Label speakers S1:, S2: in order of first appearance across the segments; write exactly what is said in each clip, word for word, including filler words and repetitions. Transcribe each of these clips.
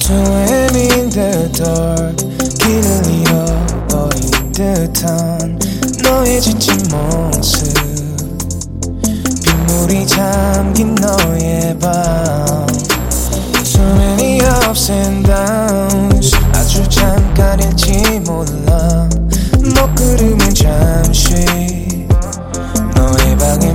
S1: Swim in the dark 길을 잃어버린 듯한 너의 지친 모습 빗물이 잠긴 너의 밤 So many ups and downs 아주 잠깐일지 몰라 먹구름은 잠시 너의 방에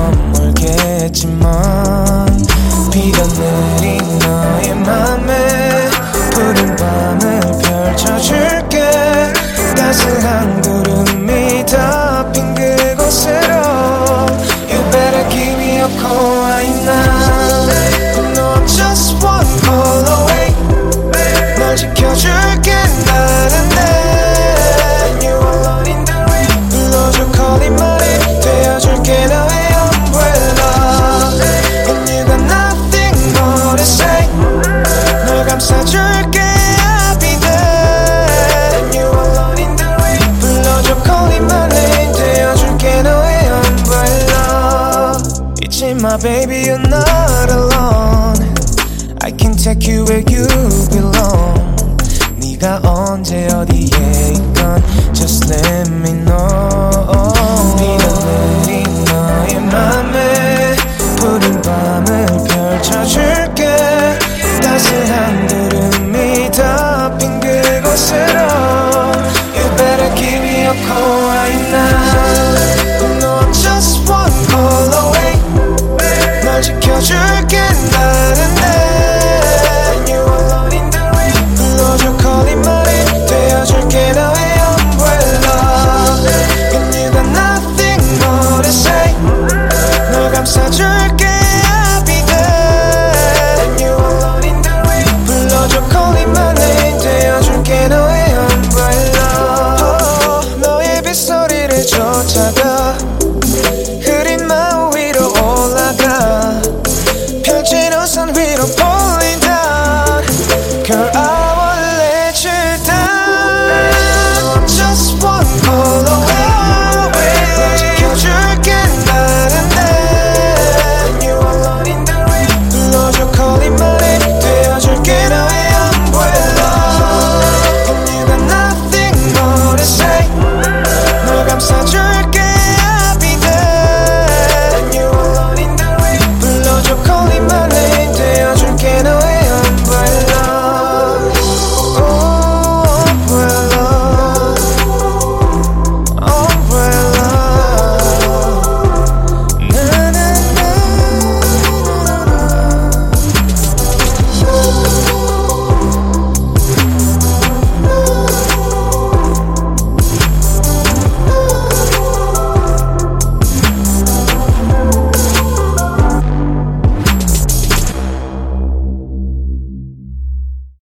S1: 머물겠지만 비가 내린 너의 맘에 푸른 밤을 펼쳐줄게 따스한 구름이 덮인 그곳으로 You better give me a call right now No, I'm just one call away 널 지켜줄게 나른해 You alone in the rain 불러줘 calling my name 되어줄게 너의 umbrella And you got nothing more to say 널 감싸줄게 I'll be there You alone in the rain 불러줘 calling my name 되어줄게 너의 umbrella 잊지 마 baby you're not alone I can take you where you belong 네가 언제 어디에 있건 Just let me know 비가 내린 너의 맘에 푸른 밤을 펼쳐줄게 따스한 구름이 덮인 그곳으로 You better give me a call right now No, I'm just one call away 널 지켜줄게 나른해 You alone in the rain 불러줘 calling my name 되어줄게 너의 umbrella And you got nothing more to say 널 감싸줄게 I'll be there You alone in the rain 불러줘 calling my name 되어줄게 너의 umbrella oh, 너의 빗소리를 쫓아가 흐린 마음 위로 올라가 펼친 우산 위로 falling down Girl